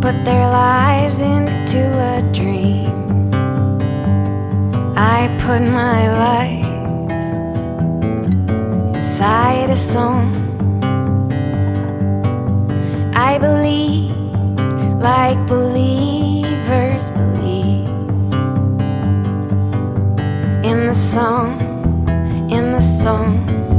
put their lives into a dream. I put my life inside a song. I believe like believers believe in the song, in the song.